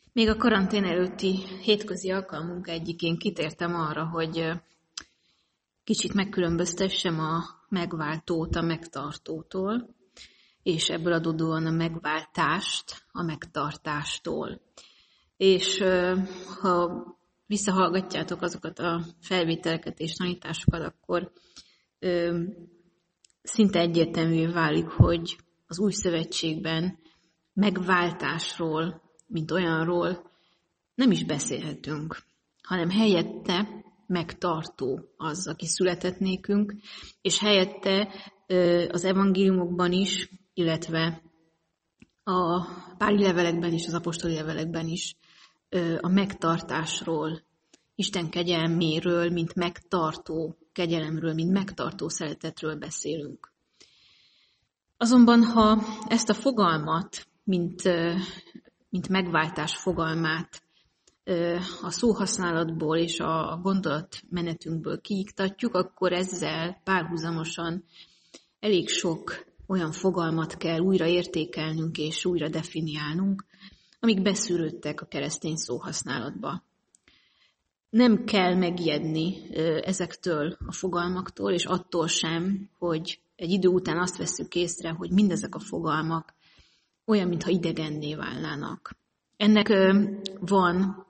Még a karantén előtti hétközi alkalmunk egyikén kitértem arra, hogy kicsit megkülönböztessem a megváltót a megtartótól, és ebből adódóan a megváltást a megtartástól. És ha visszahallgatjátok azokat a felvételeket és tanításokat, akkor szinte egyértelművé válik, hogy az új szövetségben megváltásról, mint olyanról nem is beszélhetünk, hanem helyette megtartó az, aki született nékünk, és helyette az evangéliumokban is, illetve a páli levelekben és az apostoli levelekben is a megtartásról, Isten kegyelméről, mint megtartó kegyelemről, mint megtartó szeretetről beszélünk. Azonban, ha ezt a fogalmat, mint megváltás fogalmát a szóhasználatból és a gondolatmenetünkből kiiktatjuk, akkor ezzel párhuzamosan elég sok olyan fogalmat kell újra értékelnünk és újra definiálnunk, amik beszűrődtek a keresztény szóhasználatba. Nem kell megijedni ezektől a fogalmaktól, és attól sem, hogy egy idő után azt vesszük észre, hogy mindezek a fogalmak olyan, mintha idegenné válnának. Ennek van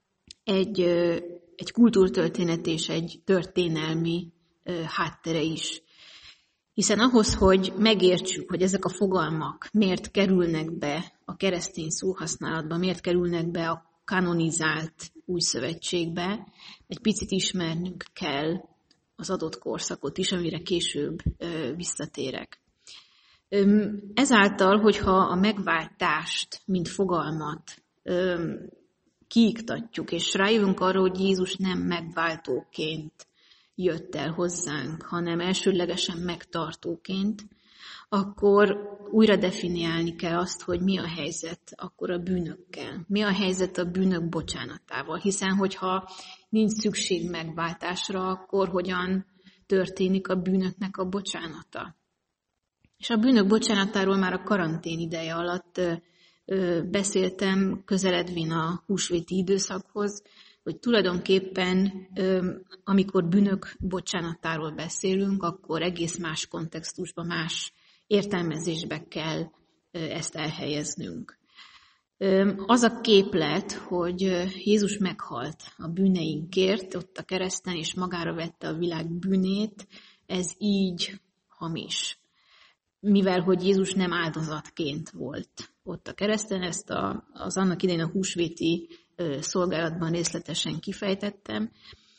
egy kultúrtörténet és egy történelmi háttere is. Hiszen ahhoz, hogy megértsük, hogy ezek a fogalmak miért kerülnek be a keresztény szóhasználatba, miért kerülnek be a kanonizált új szövetségbe, egy picit ismernünk kell az adott korszakot is, amire később visszatérek. Ezáltal, hogyha a megváltást, mint fogalmat kiiktatjuk, és rájövünk arra, hogy Jézus nem megváltóként jött el hozzánk, hanem elsődlegesen megtartóként, akkor újra definiálni kell azt, hogy mi a helyzet akkor a bűnökkel. Mi a helyzet a bűnök bocsánatával. Hiszen, hogyha nincs szükség megváltásra, akkor hogyan történik a bűnöknek a bocsánata. És a bűnök bocsánatáról már a karantén ideje alatt beszéltem, közeledvén a húsvéti időszakhoz, hogy tulajdonképpen, amikor bűnök bocsánatáról beszélünk, akkor egész más kontextusban, más értelmezésbe kell ezt elhelyeznünk. Az a képlet, hogy Jézus meghalt a bűneinkért, ott a kereszten, és magára vette a világ bűnét, ez így hamis. Mivel, hogy Jézus nem áldozatként volt ott a kereszten, ezt az annak idején a húsvéti szolgálatban részletesen kifejtettem.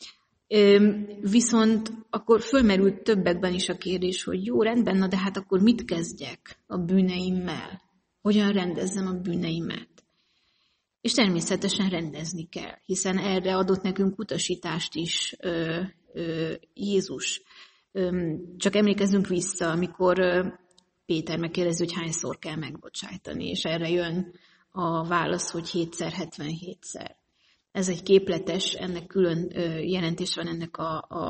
Viszont akkor fölmerült többekben is a kérdés, hogy jó, rendben, na de hát akkor mit kezdjek a bűneimmel? Hogyan rendezzem a bűneimet? És természetesen rendezni kell, hiszen erre adott nekünk utasítást is Jézus. Csak emlékezzünk vissza, amikor Péter megkérdezi, hogy hányszor kell megbocsájtani, és erre jön a válasz, hogy 7x77-szer. Ez egy képletes, ennek külön jelentés van ennek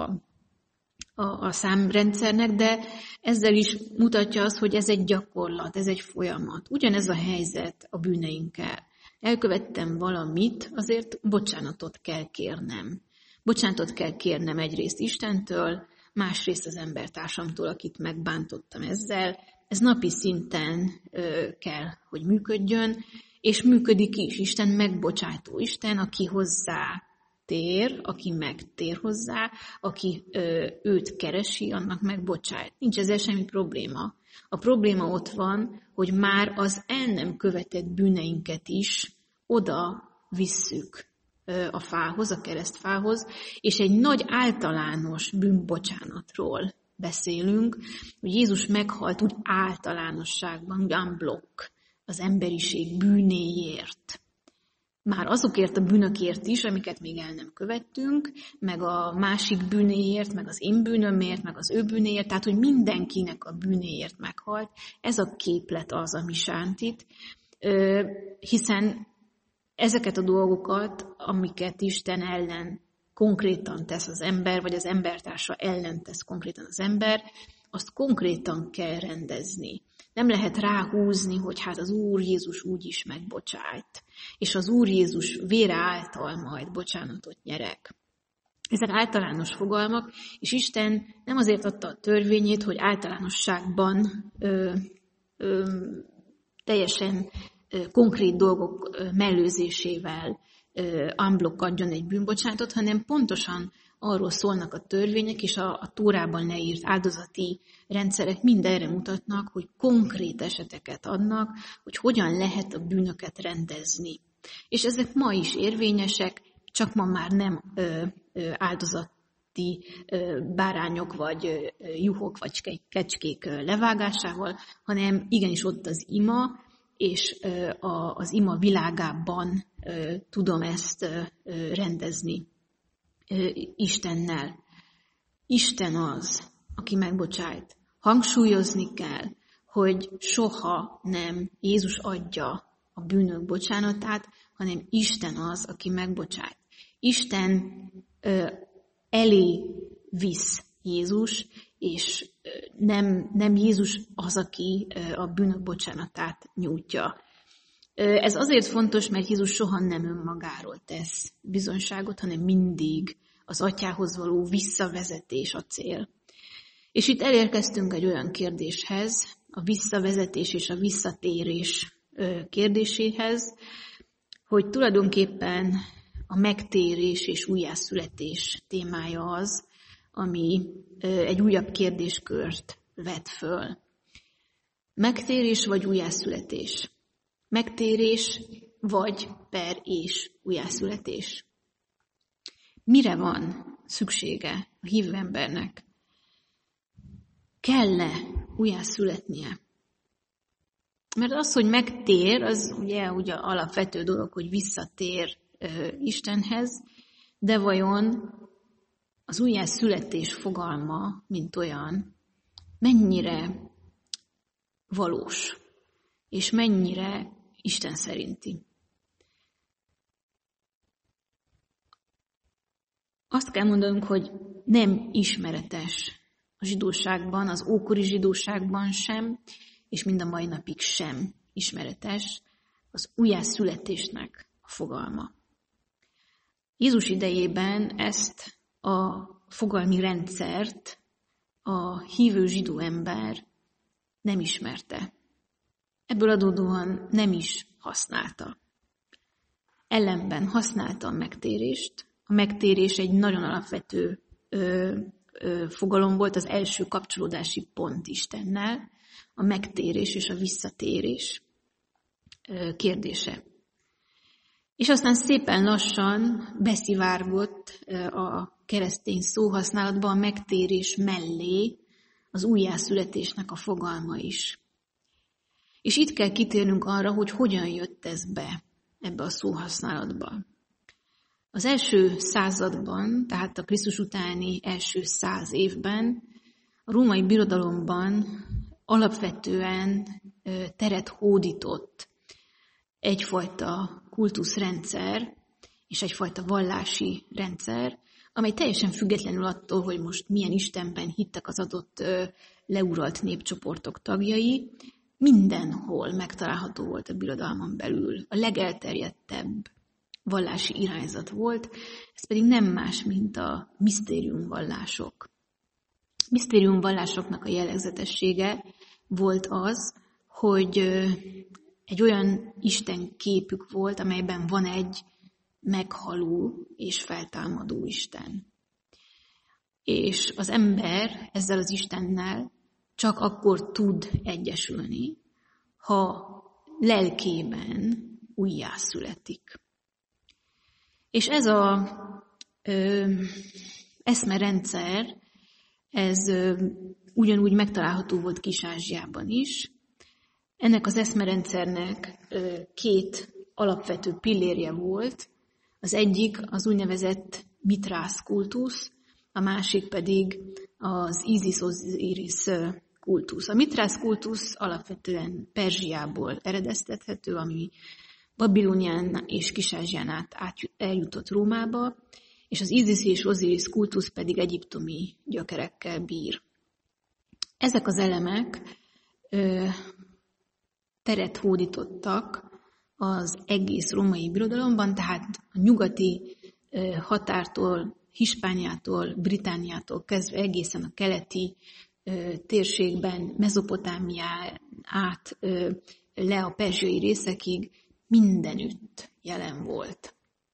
a számrendszernek, de ezzel is mutatja azt, hogy ez egy gyakorlat, ez egy folyamat. Ugyanez a helyzet a bűneinkkel. Elkövettem valamit, azért bocsánatot kell kérnem. Bocsánatot kell kérnem egyrészt Istentől, másrészt az embertársamtól, akit megbántottam ezzel. Ez napi szinten kell, hogy működjön, és működik is. Isten megbocsátó Isten, aki hozzá tér, aki megtér hozzá, aki őt keresi, annak megbocsájt. Nincs ezzel semmi probléma. A probléma ott van, hogy már az el nem követett bűneinket is oda visszük a fához, a keresztfához, és egy nagy általános bűnbocsánatról beszélünk, hogy Jézus meghalt úgy általánosságban, úgy unblock az emberiség bűnéért. Már azokért a bűnökért is, amiket még el nem követtünk, meg a másik bűnéért, meg az én bűnömért, meg az ő bűnéért, tehát, hogy mindenkinek a bűnéért meghalt. Ez a képlet az, ami sántít, hiszen ezeket a dolgokat, amiket Isten ellen konkrétan tesz az ember, vagy az embertársa ellen tesz konkrétan az ember, azt konkrétan kell rendezni. Nem lehet ráhúzni, hogy hát az Úr Jézus úgyis megbocsájt, és az Úr Jézus vére által majd bocsánatot nyerek. Ezek általános fogalmak, és Isten nem azért adta a törvényét, hogy általánosságban teljesen konkrét dolgok mellőzésével unblock adjon egy bűnbocsánatot, hanem pontosan arról szólnak a törvények, és a Tórában leírt áldozati rendszerek mind erre mutatnak, hogy konkrét eseteket adnak, hogy hogyan lehet a bűnöket rendezni. És ezek ma is érvényesek, csak ma már nem áldozati bárányok, vagy juhok, vagy kecskék levágásával, hanem igenis ott az ima, és az ima világában tudom ezt rendezni Istennel. Isten az, aki megbocsájt. Hangsúlyozni kell, hogy soha nem Jézus adja a bűnök bocsánatát, hanem Isten az, aki megbocsájt. Isten elé visz Jézus, és nem Jézus az, aki a bűnök bocsánatát nyújtja. Ez azért fontos, mert Jézus soha nem önmagáról tesz bizonyságot, hanem mindig az Atyához való visszavezetés a cél. És itt elérkeztünk egy olyan kérdéshez, a visszavezetés és a visszatérés kérdéséhez, hogy tulajdonképpen a megtérés és újjászületés témája az, ami egy újabb kérdéskört vet föl. Megtérés vagy újjászületés? Megtérés vagy per és újjászületés? Mire van szüksége a hívő embernek? Kell-e újjászületnie? Mert az, hogy megtér, az ugye alapvető dolog, hogy visszatér Istenhez, de vajon az újjászületés fogalma, mint olyan, mennyire valós, és mennyire Isten szerinti? Azt kell mondanunk, hogy nem ismeretes a zsidóságban, az ókori zsidóságban sem, és mind a mai napig sem ismeretes az újjászületésnek a fogalma. Jézus idejében ezt a fogalmi rendszert a hívő zsidó ember nem ismerte. Ebből adódóan nem is használta. Ellenben használta a megtérést. A megtérés egy nagyon alapvető fogalom volt, az első kapcsolódási pont Istennel, a megtérés és a visszatérés kérdése. És aztán szépen lassan beszivárgott a keresztény szóhasználatban a megtérés mellé az újjászületésnek a fogalma is. És itt kell kitérnünk arra, hogy hogyan jött ez be ebbe a szóhasználatba. Az első században, tehát a Krisztus utáni első 100 évben a római birodalomban alapvetően teret hódított egyfajta kultuszrendszer és egyfajta vallási rendszer, amely teljesen függetlenül attól, hogy most milyen Istenben hittek az adott leuralt népcsoportok tagjai, mindenhol megtalálható volt a birodalmon belül. A legelterjedtebb vallási irányzat volt, ez pedig nem más, mint a misztériumvallások. Misztériumvallásoknak a jellegzetessége volt az, hogy egy olyan Isten képük volt, amelyben van egy meghaló és feltámadó Isten. És az ember ezzel az Istennel csak akkor tud egyesülni, ha lelkében újjászületik. És ez az eszmerendszer, ez ugyanúgy megtalálható volt Kis-Ázsiában is. Ennek az eszmerendszernek 2 alapvető pillérje volt. Az egyik az úgynevezett Mitrász kultusz, a másik pedig az Isis-Osiris kultusz. A Mitrász kultusz alapvetően Perzsiából eredeztethető, ami Babilonián és Kis-Ázsián át eljutott Rómába, és az Isis és Osiris kultusz pedig egyiptomi gyökerekkel bír. Ezek az elemek teret hódítottak az egész római birodalomban, tehát a nyugati határtól, Hispániától, Britanniától kezdve egészen a keleti térségben, Mezopotámián át le a perzsiai részekig mindenütt jelen volt.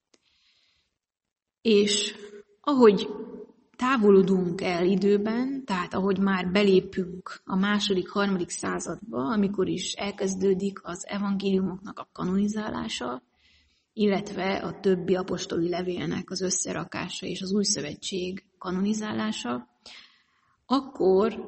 És ahogy távolodunk el időben, tehát ahogy már belépünk a második-harmadik századba, amikor is elkezdődik az evangéliumoknak a kanonizálása, illetve a többi apostoli levélnek az összerakása és az új szövetség kanonizálása, akkor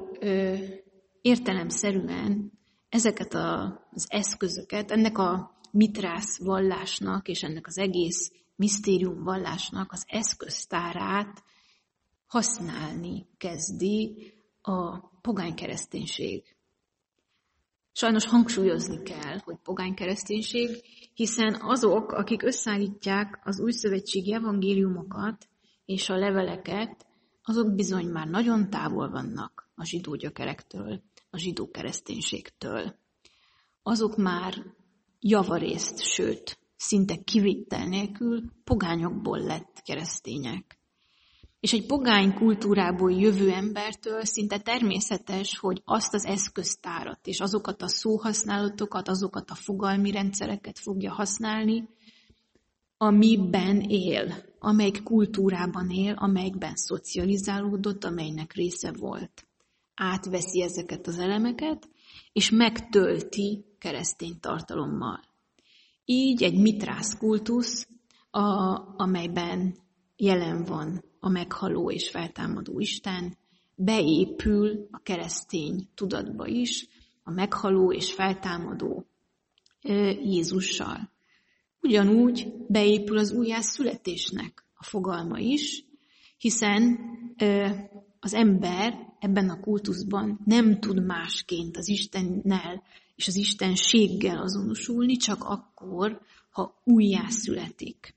értelemszerűen ezeket az eszközöket, ennek a mitrász vallásnak és ennek az egész misztérium vallásnak az eszköztárát használni kezdi a pogány kereszténység. Sajnos hangsúlyozni kell, hogy pogány kereszténység, hiszen azok, akik összeállítják az újszövetségi evangéliumokat és a leveleket, azok bizony már nagyon távol vannak a zsidó gyökerektől, a zsidó kereszténységtől. Azok már javarészt, sőt, szinte kivétel nélkül pogányokból lett keresztények. És egy pogány kultúrából jövő embertől szinte természetes, hogy azt az eszköztárat és azokat a szóhasználatokat, azokat a fogalmi rendszereket fogja használni, amiben él, amelyik kultúrában él, amelyikben szocializálódott, amelynek része volt. Átveszi ezeket az elemeket, és megtölti keresztény tartalommal. Így egy mitrász kultusz, amelyben jelen van a meghaló és feltámadó Isten, beépül a keresztény tudatba is, a meghaló és feltámadó Jézussal. Ugyanúgy beépül az újjászületésnek a fogalma is, hiszen az ember ebben a kultuszban nem tud másként az Istennel és az istenséggel azonosulni, csak akkor, ha újjászületik.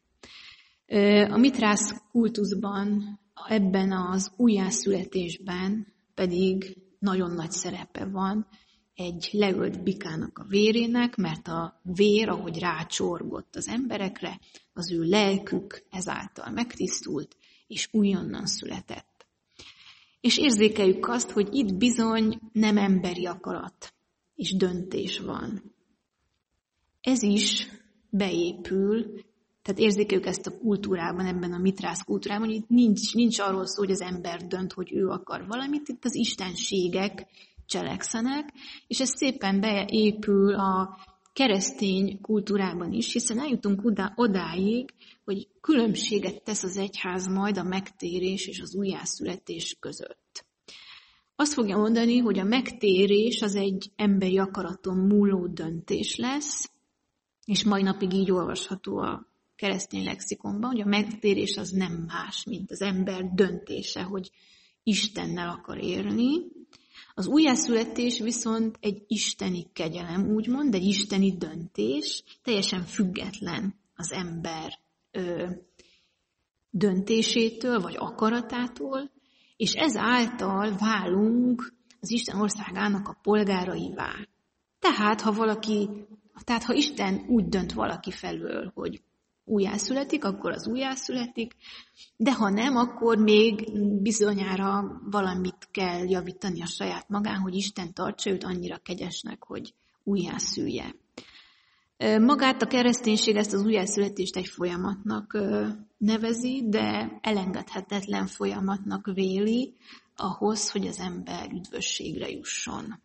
A mitrász kultuszban, ebben az újjászületésben pedig nagyon nagy szerepe van egy leölt bikának a vérének, mert a vér, ahogy rácsorgott az emberekre, az ő lelkük ezáltal megtisztult, és újonnan született. És érzékeljük azt, hogy itt bizony nem emberi akarat és döntés van. Ez is beépül, tehát érzékeljük ezt a kultúrában, ebben a mitrász kultúrában, hogy itt nincs arról szó, hogy az ember dönt, hogy ő akar valamit, itt az istenségek cselekszenek, és ez szépen beépül a keresztény kultúrában is, hiszen eljutunk odáig, hogy különbséget tesz az egyház majd a megtérés és az újjászületés között. Azt fogja mondani, hogy a megtérés az egy emberi akaraton múló döntés lesz, és mai napig így olvasható a keresztény lexikonban, hogy a megtérés az nem más, mint az ember döntése, hogy Istennel akar élni. Az újjászületés viszont egy isteni kegyelem, úgymond, egy isteni döntés, teljesen független az ember döntésétől, vagy akaratától, és ezáltal válunk az Isten országának a polgáraivá. Tehát, ha Isten úgy dönt valaki felől, hogy újjászületik, akkor az újjászületik, de ha nem, akkor még bizonyára valamit kell javítani a saját magán, hogy Isten tartsa őt annyira kegyesnek, hogy újjászülje. Magát a kereszténység ezt az újjászületést egy folyamatnak nevezi, de elengedhetetlen folyamatnak véli ahhoz, hogy az ember üdvösségre jusson.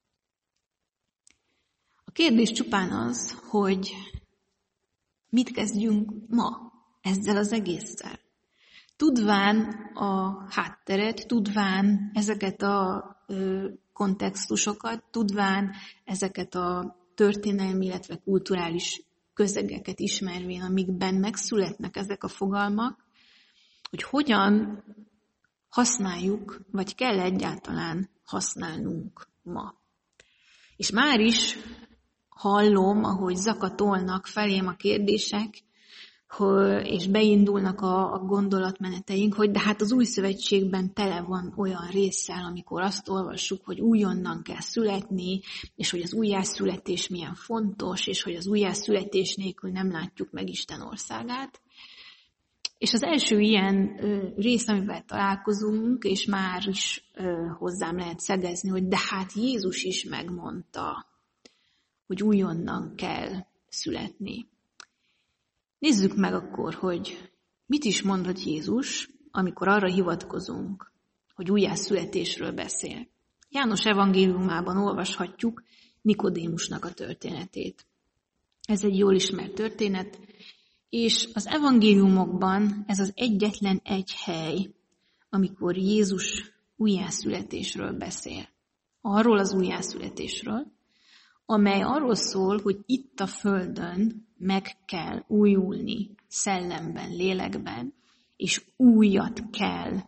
A kérdés csupán az, hogy mit kezdjünk ma ezzel az egésszel? Tudván a hátteret, tudván ezeket a kontextusokat, tudván ezeket a történelmi, illetve kulturális közegeket ismervén, amikben megszületnek ezek a fogalmak, hogy hogyan használjuk, vagy kell egyáltalán használnunk ma. És már is hallom, ahogy zakatolnak felém a kérdések, és beindulnak a gondolatmeneteink, hogy de hát az Új Szövetségben tele van olyan résszel, amikor azt olvassuk, hogy újonnan kell születni, és hogy az újjászületés milyen fontos, és hogy az újjászületés nélkül nem látjuk meg Isten országát. És az első ilyen rész, amivel találkozunk, és már is hozzám lehet szegezni, hogy de hát Jézus is megmondta, hogy újonnan kell születni. Nézzük meg akkor, hogy mit is mondott Jézus, amikor arra hivatkozunk, hogy újjászületésről beszél. János evangéliumában olvashatjuk Nikodémusnak a történetét. Ez egy jól ismert történet, és az evangéliumokban ez az egyetlen egy hely, amikor Jézus újjászületésről beszél. Arról az újjászületésről, amely arról szól, hogy itt a földön meg kell újulni szellemben, lélekben, és újat kell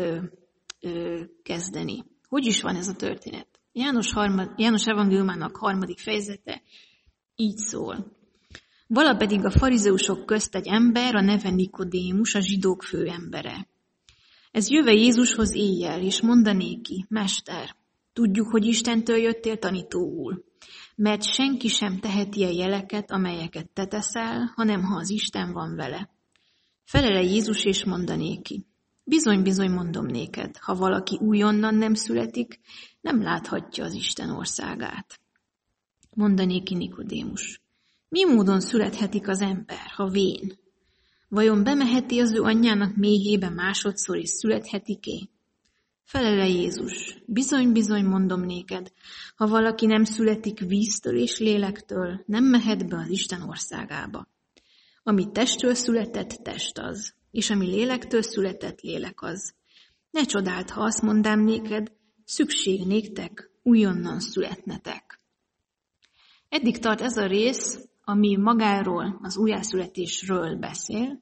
kezdeni. Hogy is van ez a történet? János evangéliumának 3. fejezete így szól. Vala pedig a farizeusok közt egy ember, a neve Nikodémus, a zsidók főembere. Ez jöve Jézushoz éjjel, és mondanéki, Mester, tudjuk, hogy Istentől jöttél tanítóul, mert senki sem teheti a jeleket, amelyeket te teszel, hanem ha az Isten van vele. Felele Jézus, és mondanéki, bizony mondom néked, ha valaki újonnan nem születik, nem láthatja az Isten országát. Mondanéki Nikodémus, mi módon születhetik az ember, ha vén? Vajon bemeheti az ő anyjának méhébe másodszor, és születhetik-é? Felele Jézus, bizony mondom néked, ha valaki nem születik víztől és lélektől, nem mehet be az Isten országába. Ami testtől született, test az, és ami lélektől született, lélek az. Ne csodáld, ha azt mondám néked, szükség néktek, újonnan születnetek. Eddig tart ez a rész, ami magáról, az újjászületésről beszél,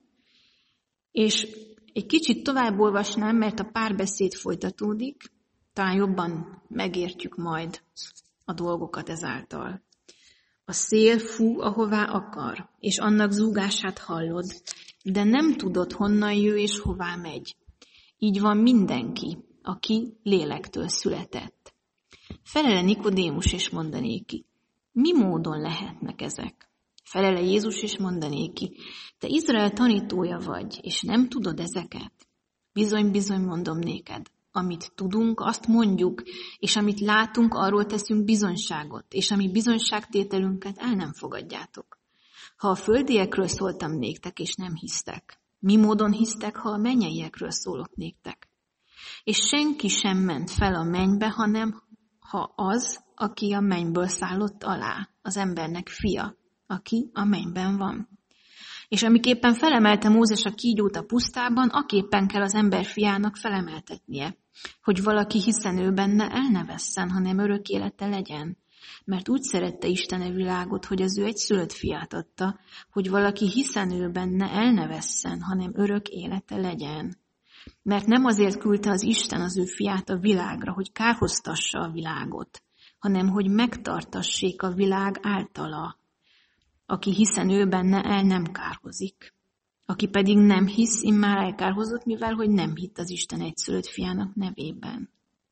és egy kicsit tovább olvasnám, mert a párbeszéd folytatódik, talán jobban megértjük majd a dolgokat ezáltal. A szél fúj, ahová akar, és annak zúgását hallod, de nem tudod, honnan jön és hová megy. Így van mindenki, aki lélektől született. Felele Nikodémus, és mondanéki, mi módon lehetnek ezek? Felele Jézus, és mondanéki, te Izrael tanítója vagy, és nem tudod ezeket? Bizony mondom néked, amit tudunk, azt mondjuk, és amit látunk, arról teszünk bizonyságot, és ami bizonyságtételünket el nem fogadjátok. Ha a földiekről szóltam néktek, és nem hisztek, mi módon hisztek, ha a mennyeiekről szólok néktek? És senki sem ment fel a mennybe, hanem ha az, aki a mennyből szállott alá, az embernek fia, aki a mennyben van. És amiképpen felemelte Mózes a kígyót a pusztában, aképpen kell az ember fiának felemeltetnie, hogy valaki hiszen ő benne el ne vesszen, hanem örök élete legyen. Mert úgy szerette Isten a világot, hogy az ő egyszülött fiát adta, hogy valaki hiszen ő benne el ne vesszen, hanem örök élete legyen. Mert nem azért küldte az Isten az ő fiát a világra, hogy kárhoztassa a világot, hanem hogy megtartassék a világ általa. Aki hiszen ő benne el nem kárhozik. Aki pedig nem hisz, immár elkárhozott, mivel hogy nem hitt az Isten egyszülött fiának nevében.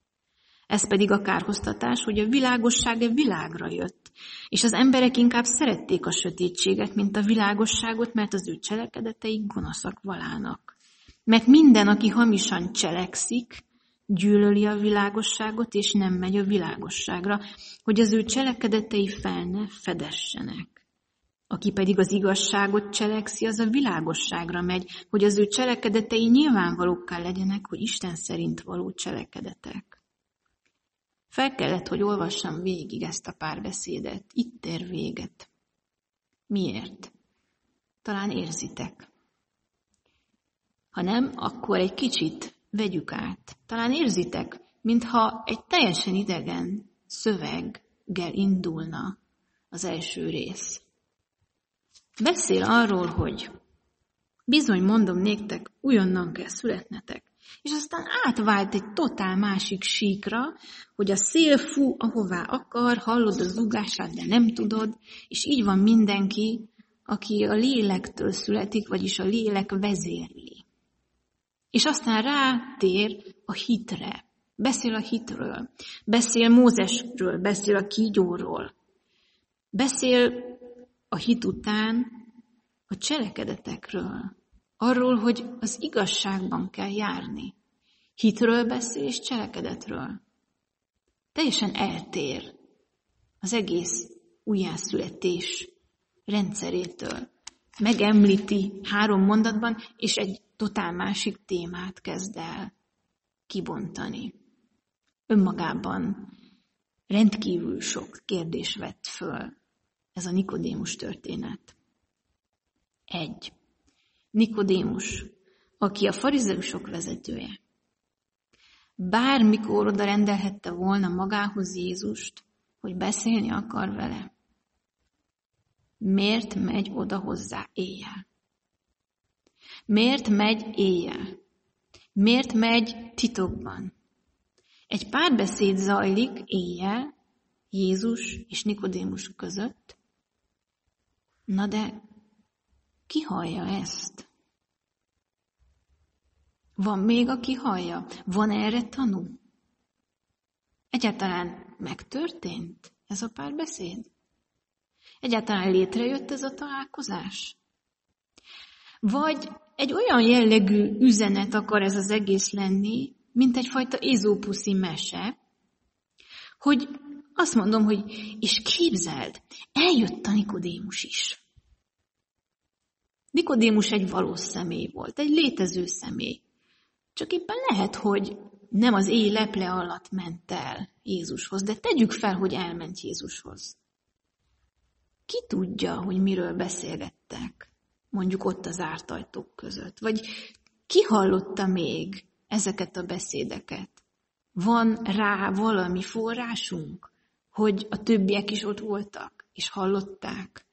Ez pedig a kárhoztatás, hogy a világosság világra jött, és az emberek inkább szerették a sötétséget, mint a világosságot, mert az ő cselekedeteik gonoszak valának. Mert minden, aki hamisan cselekszik, gyűlöli a világosságot, és nem megy a világosságra, hogy az ő cselekedetei fel ne fedessenek. Aki pedig az igazságot cselekszi, az a világosságra megy, hogy az ő cselekedetei nyilvánvalókká legyenek, hogy Isten szerint való cselekedetek. Fel kellett, hogy olvassam végig ezt a párbeszédet. Itt ér véget. Miért? Talán érzitek. Ha nem, akkor egy kicsit vegyük át. Talán érzitek, mintha egy teljesen idegen szöveggel indulna az első rész. Beszél arról, hogy bizony mondom néktek, újonnan kell születnetek. És aztán átvált egy totál másik síkra, hogy a szél fúj, ahová akar, hallod a zúgását, de nem tudod, és így van mindenki, aki a lélektől születik, vagyis a lélek vezérli. És aztán rátér a hitre. Beszél a hitről, beszél Mózesről, beszél a kígyóról. Beszél a hit után a cselekedetekről, arról, hogy az igazságban kell járni. Hitről beszél és cselekedetről. Teljesen eltér az egész újjászületés rendszerétől. Megemlíti 3 mondatban, és egy totál másik témát kezd el kibontani. Önmagában rendkívül sok kérdés vett föl ez a Nikodémus történet. 1. Nikodémus, aki a farizeusok vezetője. Bármikor oda rendelhette volna magához Jézust, hogy beszélni akar vele. Miért megy oda hozzá éjjel? Miért megy éjjel? Miért megy titokban? Egy párbeszéd zajlik éjjel Jézus és Nikodémus között. Na de ki hallja ezt? Van még, aki hallja? Van erre tanú? Egyáltalán megtörtént ez a párbeszéd? Egyáltalán létrejött ez a találkozás? Vagy egy olyan jellegű üzenet akar ez az egész lenni, mint egyfajta Ézópuszi mese, hogy azt mondom, hogy és képzeld, eljött a Nikodémus is. Nikodémus egy valós személy volt, egy létező személy. Csak éppen lehet, hogy nem az éj leple alatt ment el Jézushoz, de tegyük fel, hogy elment Jézushoz. Ki tudja, hogy miről beszélgettek, mondjuk ott az zárt ajtók között? Vagy ki hallotta még ezeket a beszédeket? Van rá valami forrásunk, hogy a többiek is ott voltak, és hallották?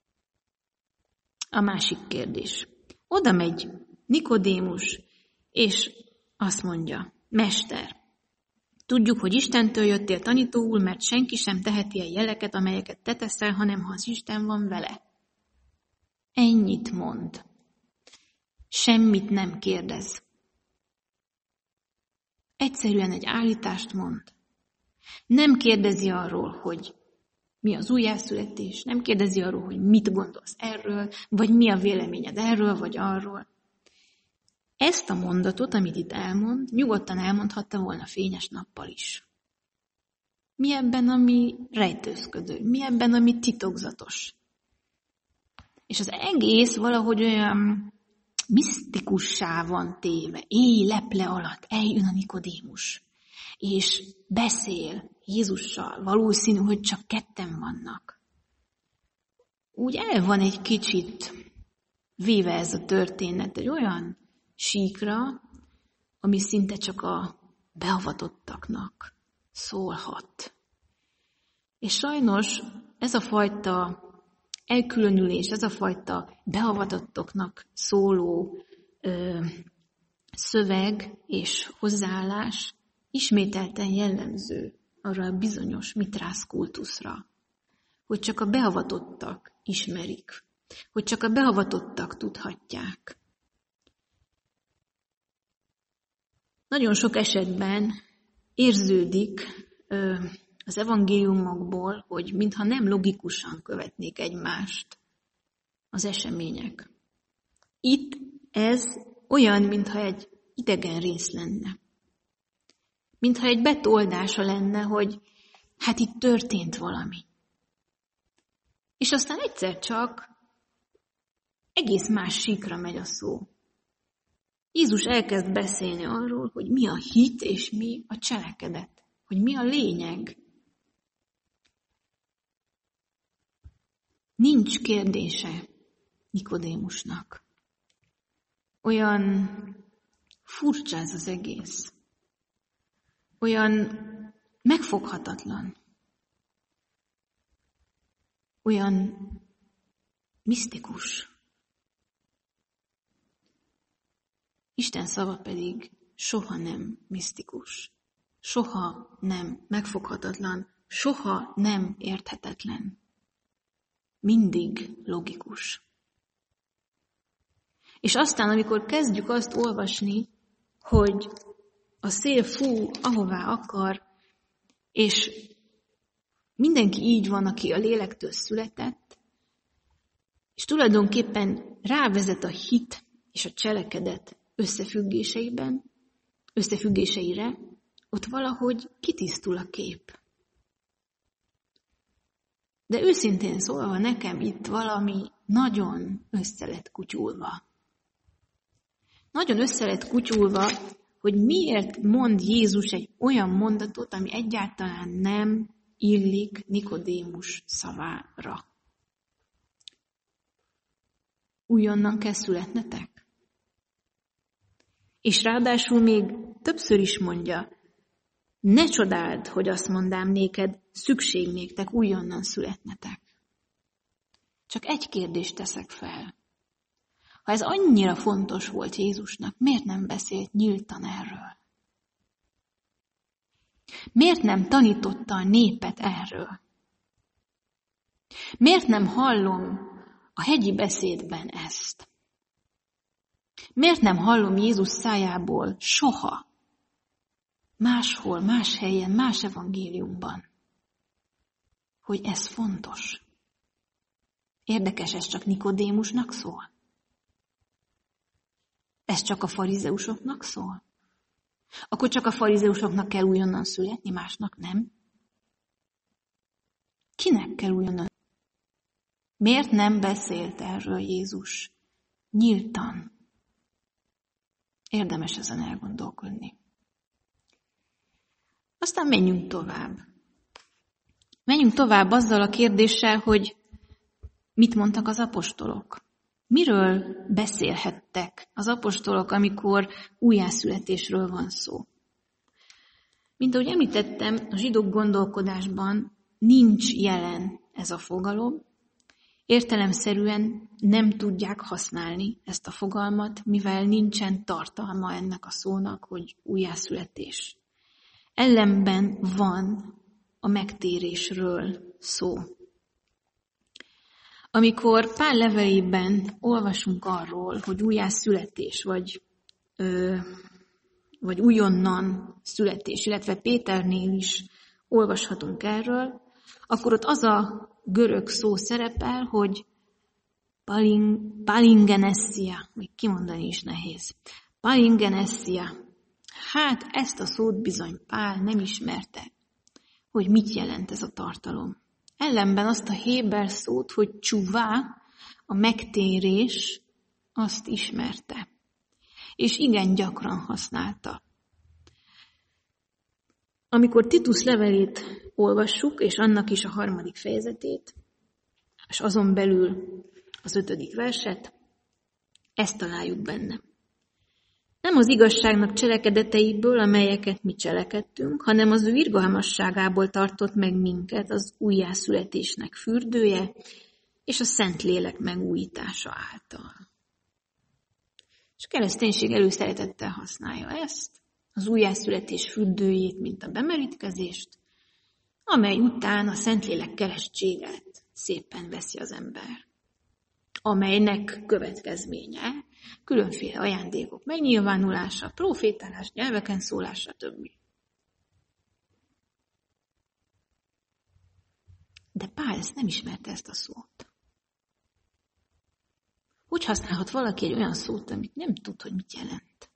A másik kérdés. Oda megy Nikodémus, és azt mondja, Mester, tudjuk, hogy Istentől jöttél tanítóul, mert senki sem teheti el jeleket, amelyeket te teszel, hanem ha az Isten van vele. Ennyit mond. Semmit nem kérdez. Egyszerűen egy állítást mond. Nem kérdezi arról, hogy mi az újjászületés, nem kérdezi arról, hogy mit gondolsz erről, vagy mi a véleményed erről, vagy arról. Ezt a mondatot, amit itt elmond, nyugodtan elmondhatta volna fényes nappal is. Mi ebben, ami rejtőzködő? Mi ebben, ami titokzatos? És az egész valahogy olyan misztikussá van téve. Éj leple alatt eljön a Nikodémus, és beszél Jézussal. Valószínű, hogy csak ketten vannak. Úgy el van egy kicsit véve ez a történet egy olyan síkra, ami szinte csak a beavatottaknak szólhat. És sajnos ez a fajta elkülönülés, ez a fajta beavatottoknak szóló szöveg és hozzáállás ismételten jellemző arra a bizonyos mitrász kultuszra, hogy csak a beavatottak ismerik, hogy csak a beavatottak tudhatják. Nagyon sok esetben érződik az evangéliumokból, hogy mintha nem logikusan követnék egymást az események. Itt ez olyan, mintha egy idegen rész lenne. Mintha egy betoldása lenne, hogy hát itt történt valami. És aztán egyszer csak egész más síkra megy a szó. Jézus elkezd beszélni arról, hogy mi a hit és mi a cselekedet, hogy mi a lényeg. Nincs kérdése Nikodémusnak. Olyan furcsa ez az egész. Olyan megfoghatatlan. Olyan misztikus. Isten szava pedig soha nem misztikus, soha nem megfoghatatlan, soha nem érthetetlen. mindig logikus. És aztán, amikor kezdjük azt olvasni, hogy a szél fúj, ahová akar, és mindenki így van, aki a lélektől született, és tulajdonképpen rávezet a hit és a cselekedet összefüggéseire, ott valahogy kitisztul a kép. De őszintén szólva nekem itt valami nagyon össze lett kutyulva. Nagyon össze lett kutyulva, hogy miért mond Jézus egy olyan mondatot, ami egyáltalán nem illik Nikodémus szavára. Újonnan kell születnetek. És ráadásul még többször is mondja, ne csodáld, hogy azt mondám néked, szükség néktek újonnan születnetek. Csak egy kérdést teszek fel. Ha ez annyira fontos volt Jézusnak, miért nem beszélt nyíltan erről? Miért nem tanította a népet erről? Miért nem hallom a hegyi beszédben ezt? Miért nem hallom Jézus szájából soha? Máshol, más helyen, más evangéliumban. Hogy ez fontos. Érdekes, ez csak Nikodémusnak szól? Ez csak a farizeusoknak szól? Akkor csak a farizeusoknak kell újonnan születni, másnak nem? Kinek kell újonnan? Miért nem beszélt erről Jézus nyíltan? Érdemes ezen elgondolkodni. Aztán menjünk tovább. Menjünk tovább azzal a kérdéssel, hogy mit mondtak az apostolok. Miről beszélhettek az apostolok, amikor újjászületésről van szó? Mint ahogy említettem, a zsidók gondolkodásban nincs jelen ez a fogalom. Értelemszerűen nem tudják használni ezt a fogalmat, mivel nincsen tartalma ennek a szónak, hogy újjászületés. Ellenben van a megtérésről szó. Amikor Pál levelében olvasunk arról, hogy újjászületés, vagy újonnan születés, illetve Péternél is olvashatunk erről, akkor ott az a görög szó szerepel, hogy palingenessia, még kimondani is nehéz. Palingenessia. Hát ezt a szót bizony Pál nem ismerte, hogy mit jelent ez a tartalom. Ellenben azt a héber szót, hogy csuvá, a megtérés, azt ismerte. És igen gyakran használta. Amikor Titus levelét olvassuk, és annak is a 3. fejezetét, és azon belül az 5. verset, ezt találjuk benne. Nem az igazságnak cselekedeteiből, amelyeket mi cselekedtünk, hanem az ő irgalmasságából tartott meg minket az újjászületésnek fürdője, és a Szentlélek megújítása által. És a kereszténység előszeretettel használja ezt, az újjászületés fürdőjét, mint a bemerítkezést, amely után a Szentlélek keresztséget szépen veszi az ember, amelynek következménye különféle ajándékok megnyilvánulása, profétálás, nyelveken szólás, stb. De Pál ezt nem ismerte, ezt a szót. Hogy használhat valaki egy olyan szót, amit nem tud, hogy mit jelent?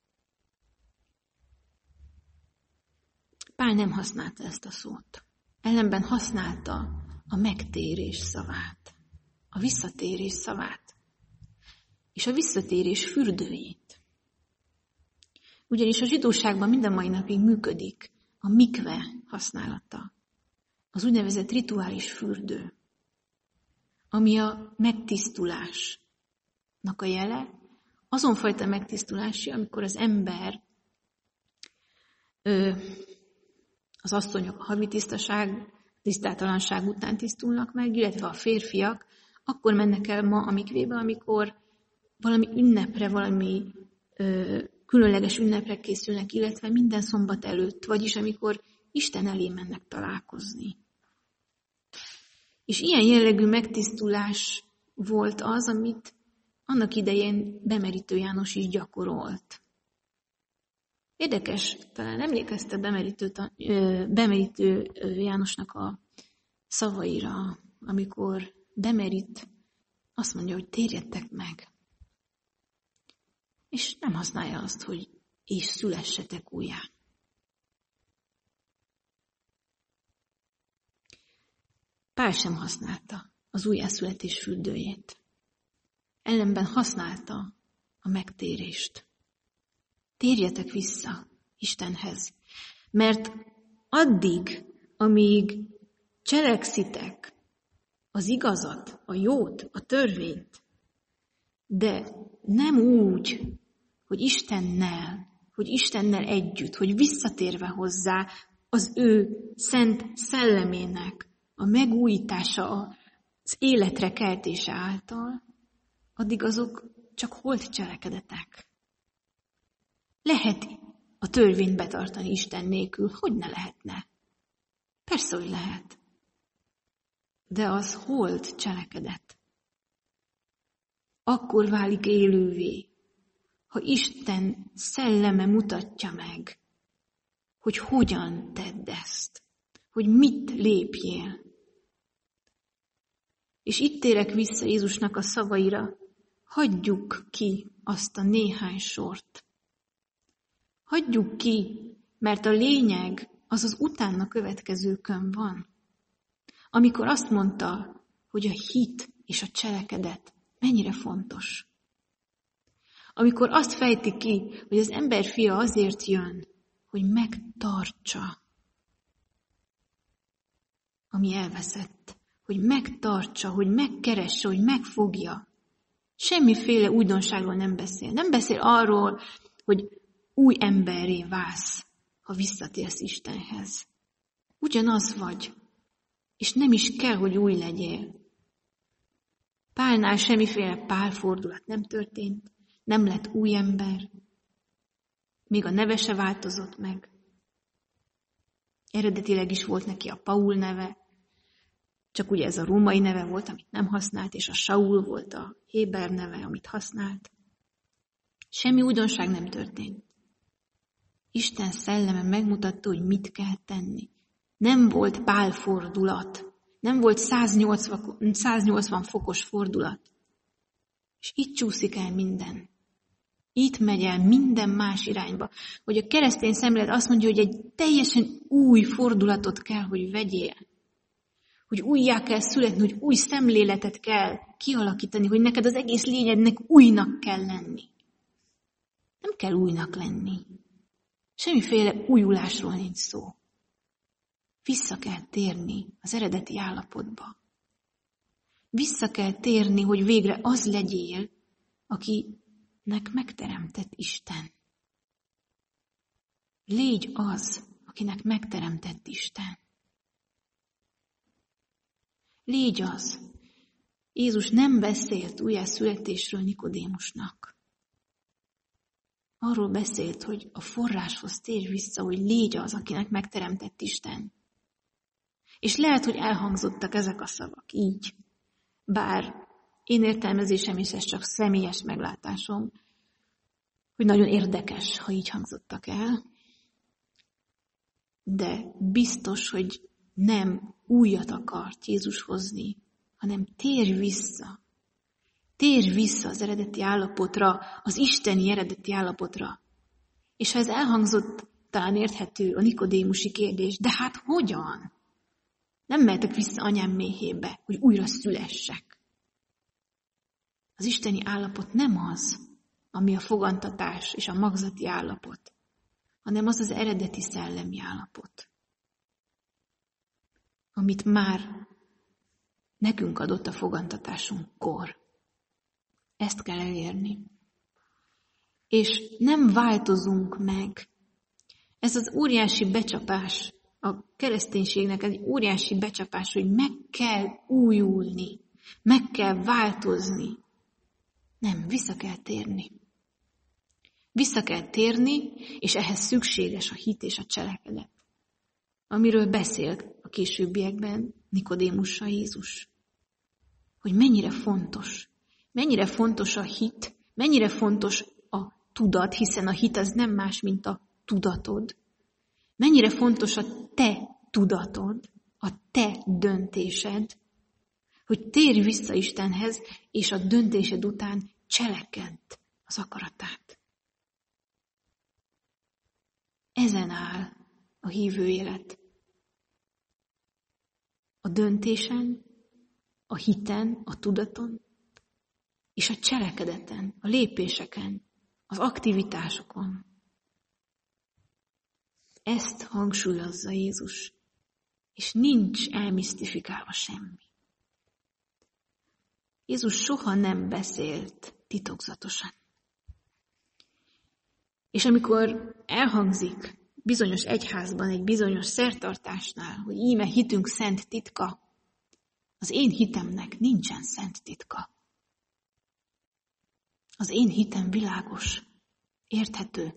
Pál nem használta ezt a szót. Ellenben használta a megtérés szavát, a visszatérés szavát, és a visszatérés fürdőjét. Ugyanis a zsidóságban minden mai napig működik a mikve használata, az úgynevezett rituális fürdő, ami a megtisztulásnak a jele, azonfajta megtisztulási, amikor az ember, az asszonyok a havi tisztátalanság után tisztulnak meg, illetve a férfiak akkor mennek el ma a mikvébe, amikor valami ünnepre, valami különleges ünnepre készülnek, illetve minden szombat előtt, vagyis amikor Isten elé mennek találkozni. És ilyen jellegű megtisztulás volt az, amit annak idején Bemerítő János is gyakorolt. Érdekes, talán emlékezte Bemerítő Jánosnak a szavaira, amikor bemerít, azt mondja, hogy térjetek meg. És nem használja azt, hogy és szülessetek újjá. Pál sem használta az újjászületés fürdőjét. Ellenben használta a megtérést. Térjetek vissza Istenhez, mert addig, amíg cselekszitek az igazat, a jót, a törvényt, de nem úgy, hogy Istennel együtt, hogy visszatérve hozzá az ő szent szellemének a megújítása, az életre keltése által, addig azok csak holt cselekedetek. Lehet a törvényt betartani Isten nélkül? Hogy ne lehetne? Persze, hogy lehet. De az holt cselekedet. Akkor válik élővé, ha Isten szelleme mutatja meg, hogy hogyan tedd ezt, hogy mit lépjél. És itt térek vissza Jézusnak a szavaira, hagyjuk ki azt a néhány sort. Hagyjuk ki, mert a lényeg az utána következőkön van. Amikor azt mondta, hogy a hit és a cselekedet mennyire fontos. Amikor azt fejti ki, hogy az ember fia azért jön, hogy megtartsa, ami elveszett. Hogy megtartsa, hogy megkeresse, hogy megfogja. Semmiféle újdonságról nem beszél. Nem beszél arról, hogy új emberré válsz, ha visszatérsz Istenhez. Ugyanaz vagy, és nem is kell, hogy új legyél. Pálnál semmiféle pálfordulat nem történt, nem lett új ember, még a neve se változott meg. Eredetileg is volt neki a Paul neve, csak ugye ez a római neve volt, amit nem használt, és a Saul volt a héber neve, amit használt. Semmi újdonság nem történt. Isten szelleme megmutatta, hogy mit kell tenni. Nem volt pálfordulat, nem volt 180 fokos fordulat. És itt csúszik el minden. Itt megy el minden más irányba. Hogy a keresztény szemlélet azt mondja, hogy egy teljesen új fordulatot kell, hogy vegyél. Hogy újjá kell születni, hogy új szemléletet kell kialakítani, hogy neked az egész lényednek újnak kell lenni. Nem kell újnak lenni. Semmiféle újulásról nincs szó. Vissza kell térni az eredeti állapotba. Vissza kell térni, hogy végre az legyél, akinek megteremtett Isten. Légy az, akinek megteremtett Isten. Légy az. Jézus nem beszélt újjászületésről Nikodémusnak. Arról beszélt, hogy a forráshoz térj vissza, hogy légy az, akinek megteremtett Isten. És lehet, hogy elhangzottak ezek a szavak így. Bár én értelmezésem, és ez csak személyes meglátásom, hogy nagyon érdekes, ha így hangzottak el. De biztos, hogy nem újat akart Jézus hozni, hanem térj vissza. Térj vissza az eredeti állapotra, az isteni eredeti állapotra. És ha ez elhangzott, talán érthető a nikodémusi kérdés, de hát hogyan? Nem mehetek vissza anyám méhébe, hogy újra szülessek. Az isteni állapot nem az, ami a fogantatás és a magzati állapot, hanem az az eredeti szellemi állapot, amit már nekünk adott a fogantatásunkkor. Ezt kell elérni. És nem változunk meg. Ez az óriási becsapás, a kereszténységnek egy óriási becsapás, hogy meg kell újulni, meg kell változni. Nem, vissza kell térni. Vissza kell térni, és ehhez szükséges a hit és a cselekedet. Amiről beszélt a későbbiekben Nikodémussal Jézus. Hogy mennyire fontos a hit, mennyire fontos a tudat, hiszen a hit az nem más, mint a tudatod. Mennyire fontos a te tudatod, a te döntésed, hogy térj vissza Istenhez, és a döntésed után cselekedd az akaratát. Ezen áll a hívő élet. A döntésen, a hiten, a tudaton, és a cselekedeten, a lépéseken, az aktivitásokon. Ezt hangsúlyozza Jézus, és nincs elmisztifikálva semmi. Jézus soha nem beszélt titokzatosan. És amikor elhangzik bizonyos egyházban, egy bizonyos szertartásnál, hogy íme hitünk szent titka, az én hitemnek nincsen szent titka. Az én hitem világos, érthető.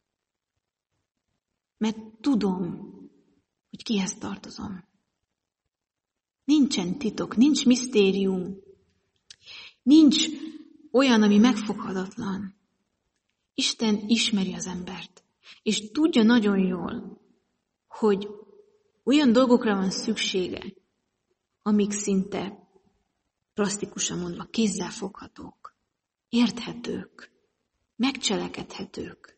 Mert tudom, hogy kihez tartozom. Nincsen titok, nincs misztérium, nincs olyan, ami megfoghatatlan. Isten ismeri az embert, és tudja nagyon jól, hogy olyan dolgokra van szüksége, amik szinte plastikusan mondva kézzel foghatók, érthetők, megcselekedhetők.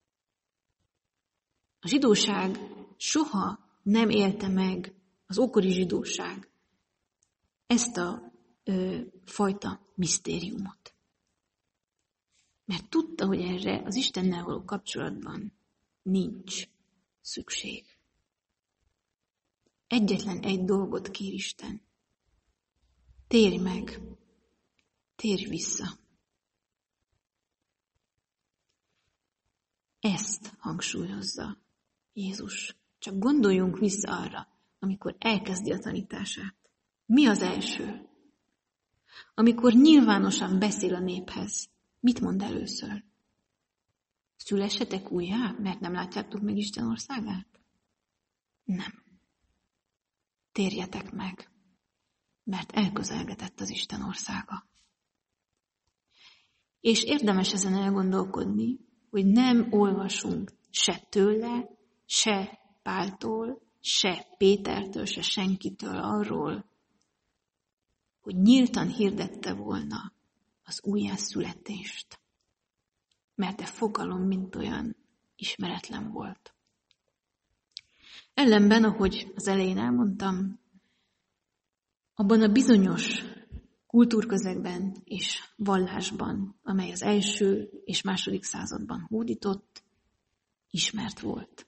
A zsidóság soha nem élte meg, az ókori zsidóság, ezt a fajta misztériumot. Mert tudta, hogy erre az Istennel való kapcsolatban nincs szükség. Egyetlen egy dolgot kér Isten. Térj meg, térj vissza. Ezt hangsúlyozza Jézus. Csak gondoljunk vissza arra, amikor elkezdi a tanítását. Mi az első? Amikor nyilvánosan beszél a néphez, mit mond először? Szülessetek újjá, mert nem látjátok meg Isten országát? Nem. Térjetek meg, mert elközelgetett az Isten országa. És érdemes ezen elgondolkodni, hogy nem olvasunk se tőle, se Páltól, se Pétertől, se senkitől arról, hogy nyíltan hirdette volna az újjászületést. Mert a fogalom mint olyan ismeretlen volt. Ellenben, ahogy az elején elmondtam, abban a bizonyos kultúrközegben és vallásban, amely az első és második században hódított, ismert volt.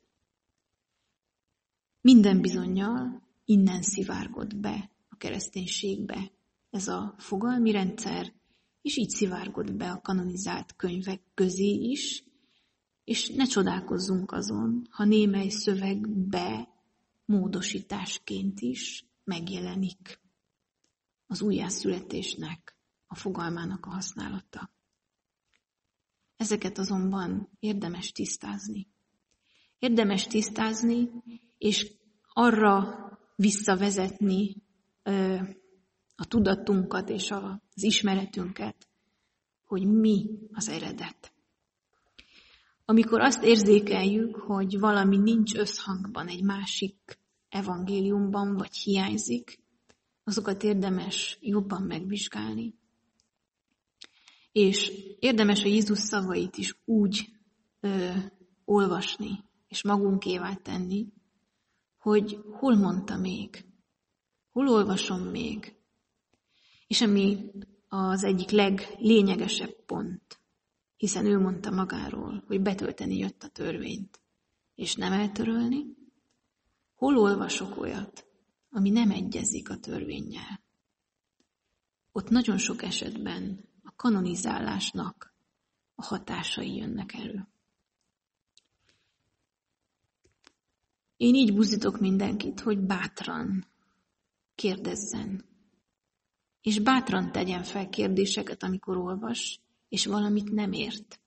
Minden bizonnyal innen szivárgott be a kereszténységbe ez a fogalmi rendszer, és így szivárgott be a kanonizált könyvek közé is, és ne csodálkozzunk azon, ha némely szövegbe módosításként is megjelenik az újjászületésnek, a fogalmának a használata. Ezeket azonban érdemes tisztázni. Érdemes tisztázni, és arra visszavezetni a tudatunkat és az ismeretünket, hogy mi az eredet. Amikor azt érzékeljük, hogy valami nincs összhangban egy másik evangéliumban, vagy hiányzik, azokat érdemes jobban megvizsgálni. És érdemes a Jézus szavait is úgy olvasni, és magunkévá tenni, hogy hol mondta még, hol olvasom még. És ami az egyik leglényegesebb pont, hiszen ő mondta magáról, hogy betölteni jött a törvényt, és nem eltörölni, hol olvasok olyat, ami nem egyezik a törvénnyel. Ott nagyon sok esetben a kanonizálásnak a hatásai jönnek elő. Én így buzdítok mindenkit, hogy bátran kérdezzen, és bátran tegyen fel kérdéseket, amikor olvas, és valamit nem ért.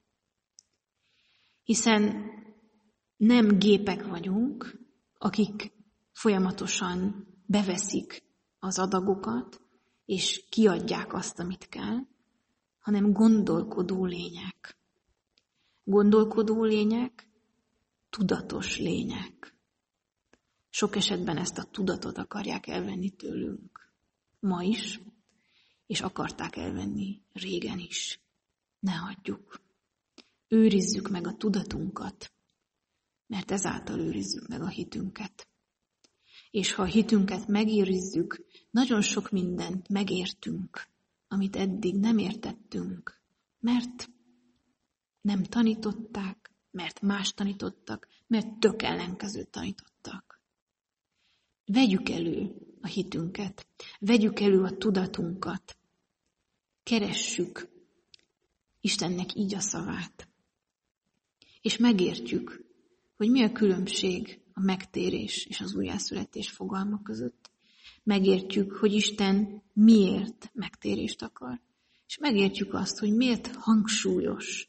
Hiszen nem gépek vagyunk, akik folyamatosan beveszik az adagokat, és kiadják azt, amit kell, hanem gondolkodó lények. Gondolkodó lények, tudatos lények. Sok esetben ezt a tudatot akarják elvenni tőlünk. Ma is, és akarták elvenni régen is. Ne hagyjuk. Őrizzük meg a tudatunkat, mert ezáltal őrizzük meg a hitünket. És ha a hitünket megőrizzük, nagyon sok mindent megértünk, amit eddig nem értettünk, mert nem tanították, mert más tanítottak, mert tök ellenkezőt tanítottak. Vegyük elő a hitünket, vegyük elő a tudatunkat, keressük Istennek így a szavát, és megértjük, hogy mi a különbség a megtérés és az újjászületés fogalma között. Megértjük, hogy Isten miért megtérést akar, és megértjük azt, hogy miért hangsúlyos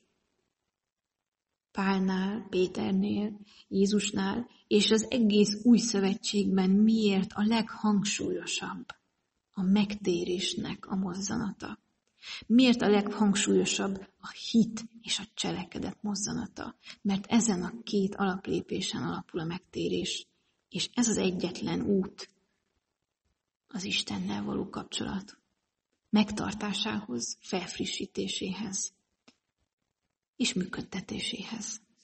Pálnál, Péternél, Jézusnál, és az egész új szövetségben miért a leghangsúlyosabb a megtérésnek a mozzanata. Miért a leghangsúlyosabb a hit és a cselekedet mozzanata? Mert ezen a két alaplépésen alapul a megtérés, és ez az egyetlen út az Istennel való kapcsolat megtartásához, felfrissítéséhez és működtetéséhez.